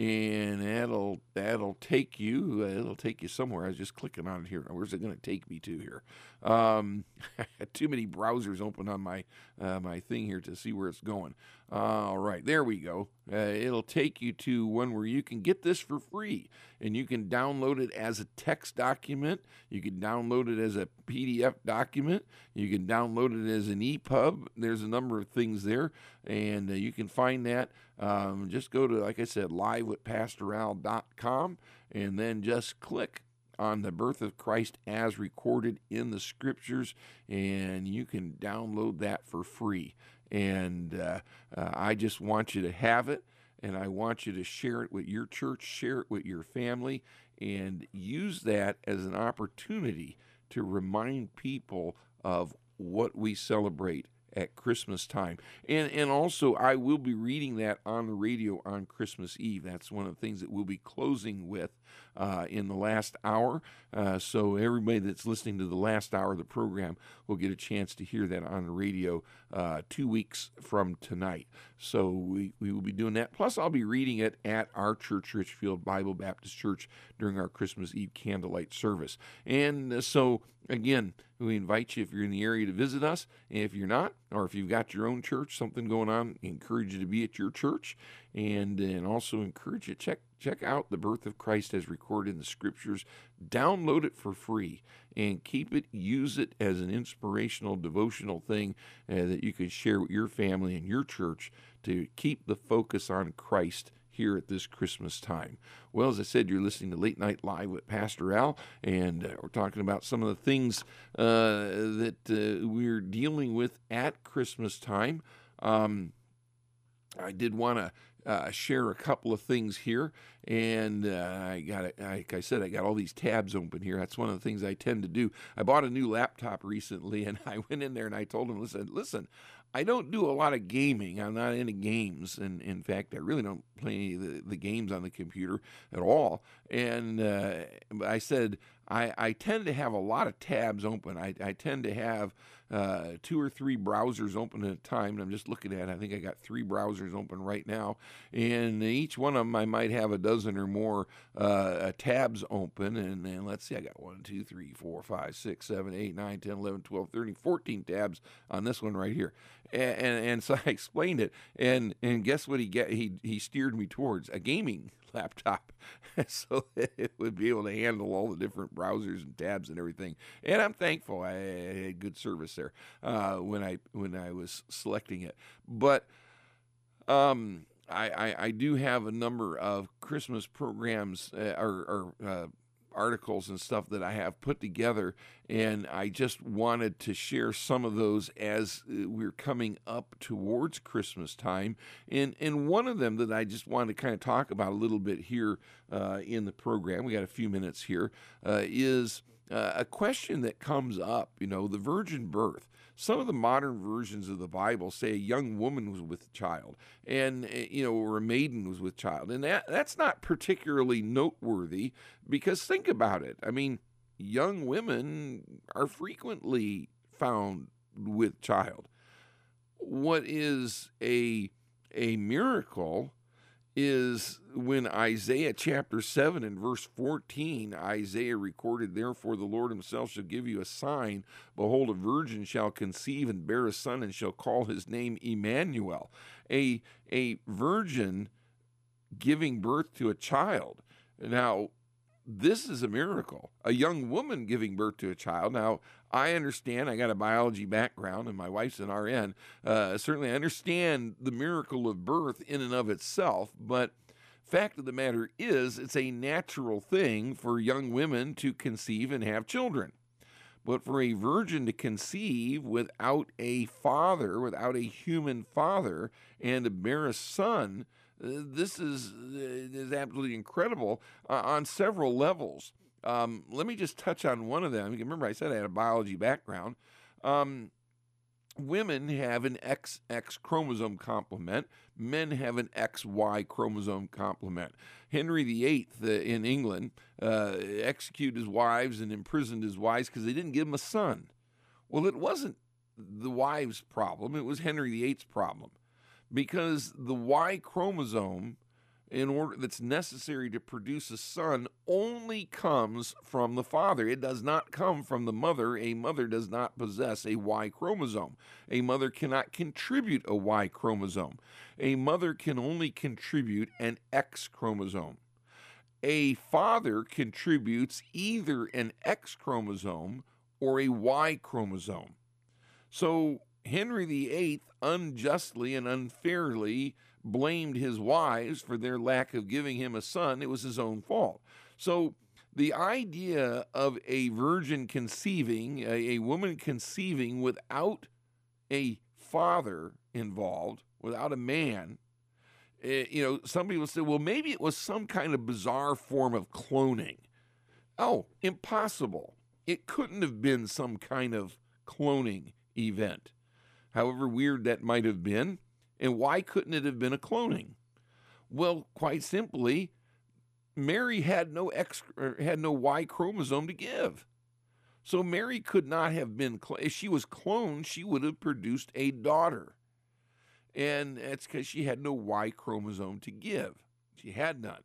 And that'll that'll take you. Uh, it'll take you somewhere. I was just clicking on it here. Where's it going to take me to here? Um, too many browsers open on my uh, my thing here to see where it's going. Uh, all right, there we go. Uh, it'll take you to one where you can get this for free, and you can download it as a text document. You can download it as a P D F document. You can download it as an E P U B. There's a number of things there, and uh, you can find that. Um, just go to, like I said, live with pastor al dot com, and then just click on the birth of Christ as recorded in the scriptures, and you can download that for free. And uh, uh, I just want you to have it, and I want you to share it with your church, share it with your family, and use that as an opportunity to remind people of what we celebrate at Christmas time. And and also, I will be reading that on the radio on Christmas Eve. That's one of the things that we'll be closing with uh, in the last hour. Uh, so everybody that's listening to the last hour of the program will get a chance to hear that on the radio uh, two weeks from tonight. So we, we will be doing that. Plus, I'll be reading it at our church, Richfield Bible Baptist Church, during our Christmas Eve candlelight service. And uh, so, again, we invite you, if you're in the area, to visit us. And if you're not, or if you've got your own church, something going on, encourage you to be at your church. And, and also encourage you to check, check out the birth of Christ as recorded in the scriptures. Download it for free and keep it, use it as an inspirational, devotional thing uh, that you can share with your family and your church to keep the focus on Christ here at this Christmas time. Well, as I said, you're listening to Late Night Live with Pastor Al, and uh, we're talking about some of the things uh, that uh, we're dealing with at Christmas time. Um, I did want to uh, share a couple of things here. And uh, I got it. Like I said, I got all these tabs open here. That's one of the things I tend to do. I bought a new laptop recently, and I went in there and I told them, listen, listen, I don't do a lot of gaming. I'm not into games. And in fact, I really don't play any of the, the games on the computer at all. And uh, I said, I, I tend to have a lot of tabs open. I, I tend to have uh, two or three browsers open at a time. And I'm just looking at it. I think I got three browsers open right now. And each one of them, I might have a dozen or more uh, tabs open. And, and let's see, I got one, two, three, four, five, six, seven, eight, nine, ten, eleven, twelve, thirteen, fourteen tabs on this one right here. And, and, and so I explained it. And and guess what he get? He, he steered me towards a gaming laptop so that it would be able to handle all the different browsers and tabs and everything. And I'm thankful I had good service there uh, when I when I was selecting it. But um, I, I, I do have a number of Christmas programs uh, or, or uh, articles and stuff that I have put together, and I just wanted to share some of those as we're coming up towards Christmas time. And and one of them that I just wanted to kind of talk about a little bit here uh, in the program, we got a few minutes here, uh, is uh, a question that comes up, you know, the virgin birth. Some of the modern versions of the Bible say a young woman was with child, and, you know, or a maiden was with child. And that that's not particularly noteworthy, because think about it. I mean, young women are frequently found with child. What is a a miracle is when Isaiah chapter seven and verse fourteen, Isaiah recorded, therefore the Lord himself shall give you a sign. Behold, a virgin shall conceive and bear a son, and shall call his name Emmanuel. A, a virgin giving birth to a child. Now, this is a miracle. A young woman giving birth to a child. Now, I understand, I got a biology background, and my wife's an R N. Uh, certainly I understand the miracle of birth in and of itself, but fact of the matter is, it's a natural thing for young women to conceive and have children. But for a virgin to conceive without a father, without a human father, and to bear a son, uh, this is, uh, is absolutely incredible uh, on several levels. Um, let me just touch on one of them. Remember, I said I had a biology background. Um, women have an X X chromosome complement. Men have an X Y chromosome complement. Henry the Eighth uh, in England uh, executed his wives and imprisoned his wives because they didn't give him a son. Well, it wasn't the wives' problem. It was Henry the Eighth's problem, because the Y chromosome, in order that's necessary to produce a son, only comes from the father. It does not come from the mother. A mother does not possess a Y chromosome. A mother cannot contribute a Y chromosome. A mother can only contribute an X chromosome. A father contributes either an X chromosome or a Y chromosome. So Henry the Eighth unjustly and unfairly blamed his wives for their lack of giving him a son. It was his own fault. So the idea of a virgin conceiving, a, a woman conceiving without a father involved, without a man, uh, you know, some people say, well, maybe it was some kind of bizarre form of cloning. Oh, impossible. It couldn't have been some kind of cloning event, however weird that might have been. And why couldn't it have been a cloning? Well, quite simply, Mary had no X, had no Y chromosome to give. So Mary could not have been, if she was cloned, she would have produced a daughter. And that's because she had no Y chromosome to give. She had none.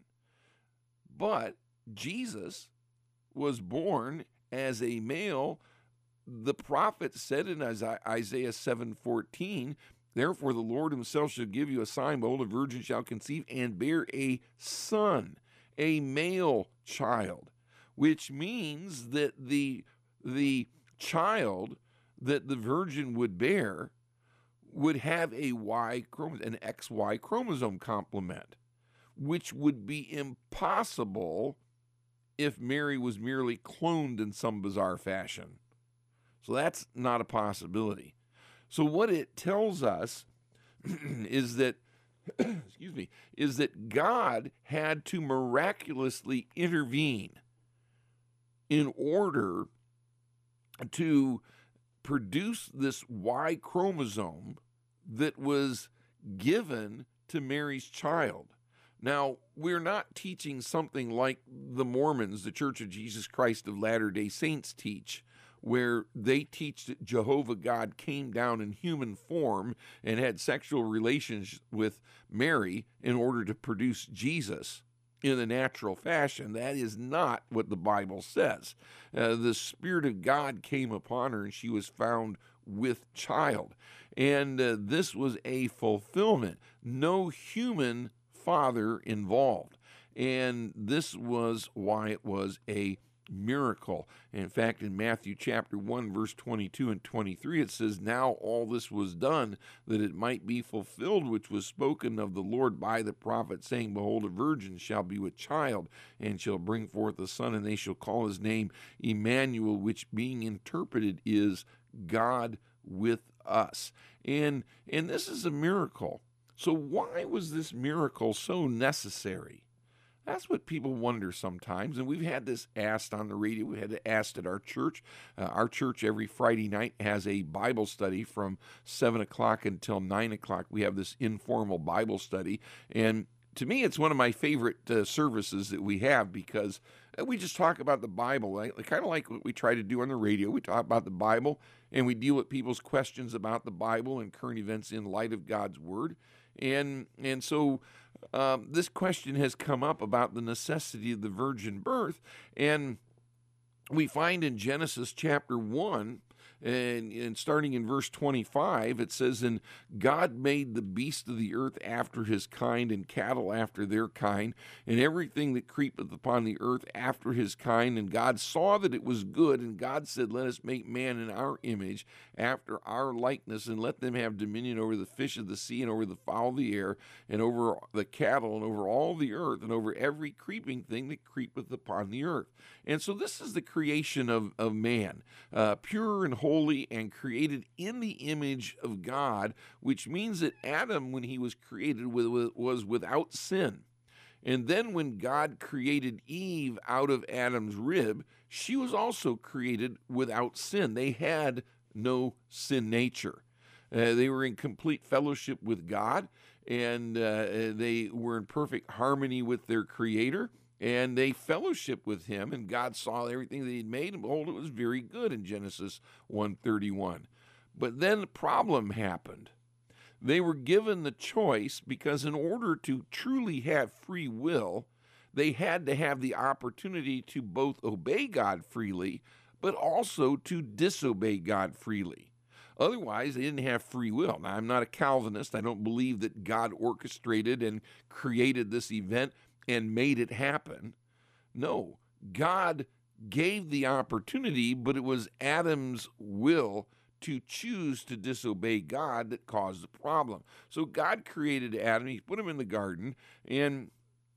But Jesus was born as a male. The prophet said in Isaiah seven fourteen, therefore the Lord himself shall give you a sign, behold, a virgin shall conceive and bear a son, a male child, which means that the, the child that the virgin would bear would have a Y chromosome, an X Y chromosome complement, which would be impossible if Mary was merely cloned in some bizarre fashion. So that's not a possibility. So what it tells us is that excuse me, is that God had to miraculously intervene in order to produce this Y chromosome that was given to Mary's child. Now, we're not teaching something like the Mormons, the Church of Jesus Christ of Latter-day Saints, teach, where they teach that Jehovah God came down in human form and had sexual relations with Mary in order to produce Jesus in a natural fashion. That is not what the Bible says. Uh, the Spirit of God came upon her and she was found with child. And uh, this was a fulfillment. No human father involved. And this was why it was a miracle. In fact, in Matthew chapter one, verse twenty-two and twenty-three, it says, "Now all this was done, that it might be fulfilled, which was spoken of the Lord by the prophet, saying, Behold, a virgin shall be with child, and shall bring forth a son, and they shall call his name Emmanuel," which being interpreted is God with us. And, and this is a miracle. So why was this miracle so necessary? That's what people wonder sometimes, and we've had this asked on the radio. We had it asked at our church. Uh, our church every Friday night has a Bible study from seven o'clock until nine o'clock. We have this informal Bible study, and to me, it's one of my favorite uh, services that we have because we just talk about the Bible, right? Kind of like what we try to do on the radio. We talk about the Bible, and we deal with people's questions about the Bible and current events in light of God's Word. And and so um, this question has come up about the necessity of the virgin birth. And we find in Genesis chapter one, and, and starting in verse twenty-five, it says, "And God made the beasts of the earth after his kind, and cattle after their kind, and everything that creepeth upon the earth after his kind. And God saw that it was good, and God said, Let us make man in our image, after our likeness, and let them have dominion over the fish of the sea, and over the fowl of the air, and over the cattle, and over all the earth, and over every creeping thing that creepeth upon the earth." And so this is the creation of, of man, uh, pure and holy and created in the image of God, which means that Adam, when he was created, was without sin. And then when God created Eve out of Adam's rib, she was also created without sin. They had no sin nature. Uh, they were in complete fellowship with God, and uh, they were in perfect harmony with their Creator. And they fellowshiped with him, and God saw everything that he'd made, and behold, it was very good in Genesis one thirty-one. But then the problem happened. They were given the choice because in order to truly have free will, they had to have the opportunity to both obey God freely, but also to disobey God freely. Otherwise, they didn't have free will. Now, I'm not a Calvinist. I don't believe that God orchestrated and created this event and made it happen. No, God gave the opportunity, but it was Adam's will to choose to disobey God that caused the problem. So God created Adam, he put him in the garden, and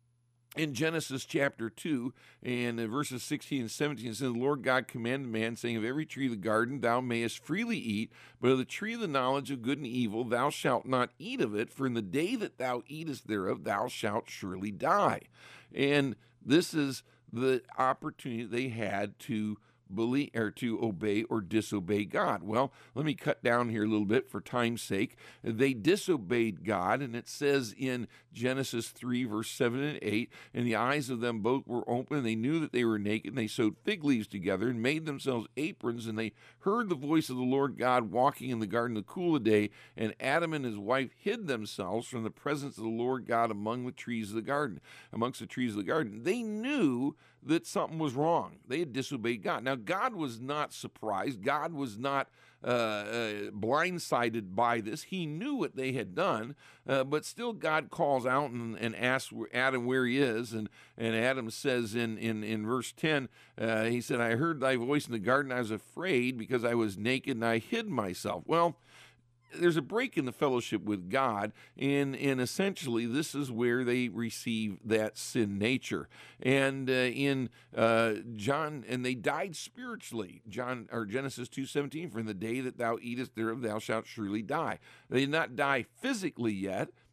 in Genesis chapter two, and verses sixteen and seventeen, it says, "The Lord God commanded man, saying, Of every tree of the garden thou mayest freely eat, but of the tree of the knowledge of good and evil thou shalt not eat of it, for in the day that thou eatest thereof thou shalt surely die." And this is the opportunity they had to believe or to obey or disobey God. Well, let me cut down here a little bit for time's sake. They disobeyed God, and it says in Genesis three, verse seven and eight, "And the eyes of them both were open, and they knew that they were naked, and they sewed fig leaves together, and made themselves aprons, and they heard the voice of the Lord God walking in the garden in the cool of the day, and Adam and his wife hid themselves from the presence of the Lord God among the trees of the garden." Amongst the trees of the garden. They knew that something was wrong. They had disobeyed God. Now, God was not surprised. God was not uh, uh, blindsided by this. He knew what they had done, uh, but still God calls out and, and asks Adam where he is, and, and Adam says in, in, in verse ten, uh, he said, "I heard thy voice in the garden. I was afraid because I was naked and I hid myself." Well, there's a break in the fellowship with God, and, and essentially this is where they receive that sin nature. And uh, in uh, John, and they died spiritually. John or Genesis two seventeen, "For in the day that thou eatest thereof thou shalt surely die." They did not die physically yet,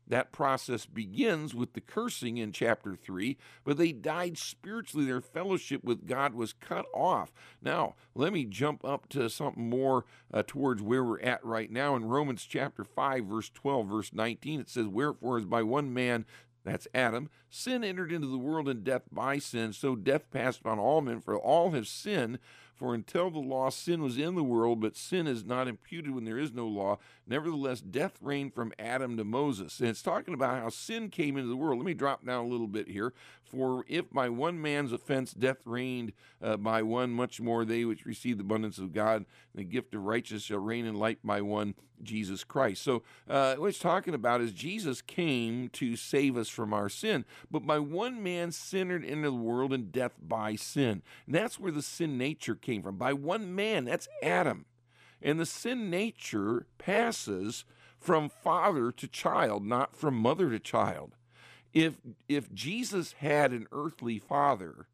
That process begins with the cursing in chapter three, but they died spiritually. Their fellowship with God was cut off. Now, let me jump up to something more uh, towards where we're at right now. In Romans chapter five, verse twelve, verse nineteen, it says, "Wherefore, as by one man," that's Adam, "sin entered into the world, and death by sin, so death passed upon all men, for all have sinned. For until the law, sin was in the world, but sin is not imputed when there is no law. Nevertheless, death reigned from Adam to Moses." And it's talking about how sin came into the world. Let me drop down a little bit here. "For if by one man's offense death reigned uh, by one, much more they which receive the abundance of God, and the gift of righteousness shall reign in light by one, Jesus Christ." So uh, what it's talking about is Jesus came to save us from our sin. But by one man sin entered into the world, and death by sin. And that's where the sin nature came from. By one man, that's Adam. And the sin nature passes from father to child, not from mother to child. If, if Jesus had an earthly father,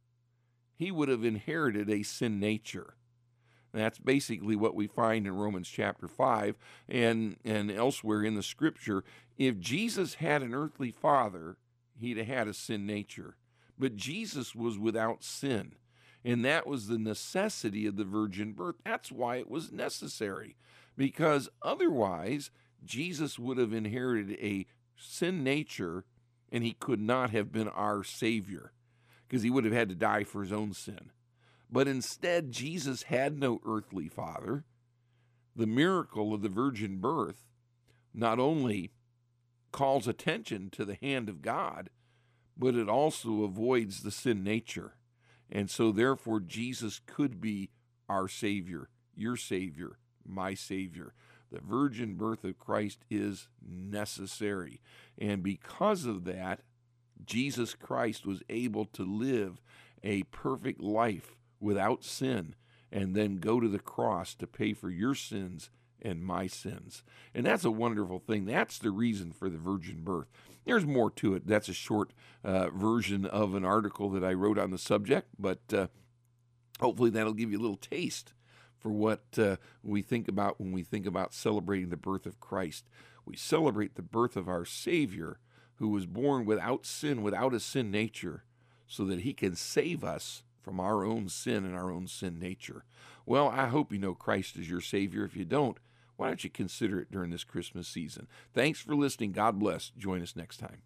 he would have inherited a sin nature. And that's basically what we find in Romans chapter five and, and elsewhere in the scripture. If Jesus had an earthly father, he'd have had a sin nature. But Jesus was without sin. And that was the necessity of the virgin birth. That's why it was necessary. Because otherwise, Jesus would have inherited a sin nature, and he could not have been our Savior, because he would have had to die for his own sin. But instead, Jesus had no earthly father. The miracle of the virgin birth not only calls attention to the hand of God, but it also avoids the sin nature. And so therefore, Jesus could be our Savior, your Savior, my Savior. The virgin birth of Christ is necessary. And because of that, Jesus Christ was able to live a perfect life without sin and then go to the cross to pay for your sins and my sins. And that's a wonderful thing. That's the reason for the virgin birth. There's more to it. That's a short uh, version of an article that I wrote on the subject, but uh, hopefully that'll give you a little taste for what uh, we think about when we think about celebrating the birth of Christ. We celebrate the birth of our Savior, who was born without sin, without a sin nature, so that he can save us from our own sin and our own sin nature. Well, I hope you know Christ is your Savior. If you don't, why don't you consider it during this Christmas season? Thanks for listening. God bless. Join us next time.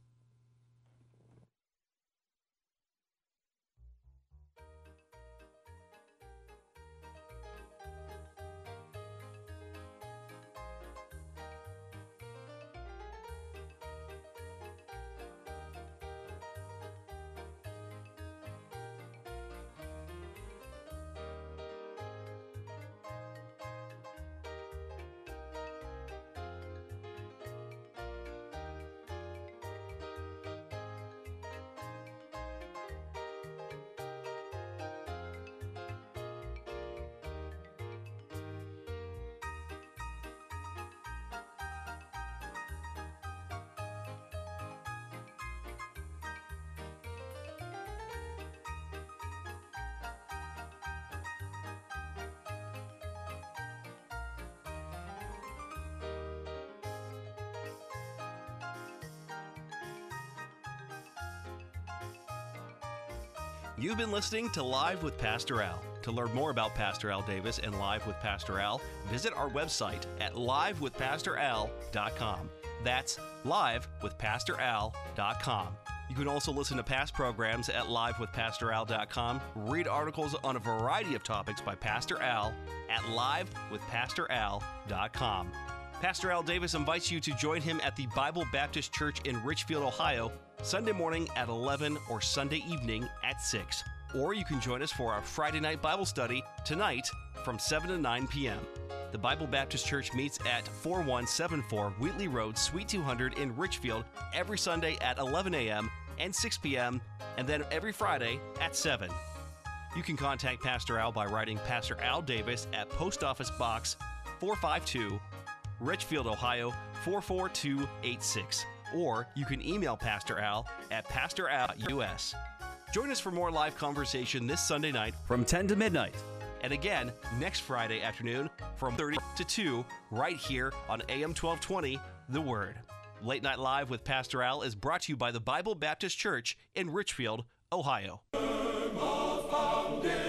You've been listening to Live with Pastor Al. To learn more about Pastor Al Davis and Live with Pastor Al, visit our website at live with pastor al dot com. That's live with pastor al dot com. You can also listen to past programs at live with pastor al dot com, read articles on a variety of topics by Pastor Al at live with pastor al dot com. Pastor Al Davis invites you to join him at the Bible Baptist Church in Richfield, Ohio, Sunday morning at eleven or Sunday evening at six. Or you can join us for our Friday night Bible study tonight from seven to nine p.m. The Bible Baptist Church meets at forty-one seventy-four Wheatley Road, Suite two hundred in Richfield every Sunday at eleven a.m. and six p.m. and then every Friday at seven. You can contact Pastor Al by writing Pastor Al Davis at Post Office Box four fifty-two, Richfield, Ohio four four two eight six. Or you can email Pastor Al at pastor al dot u s. Join us for more live conversation this Sunday night from ten to midnight. And again, next Friday afternoon from thirty to two, right here on A M twelve twenty, The Word. Late Night Live with Pastor Al is brought to you by the Bible Baptist Church in Richfield, Ohio. Foundation.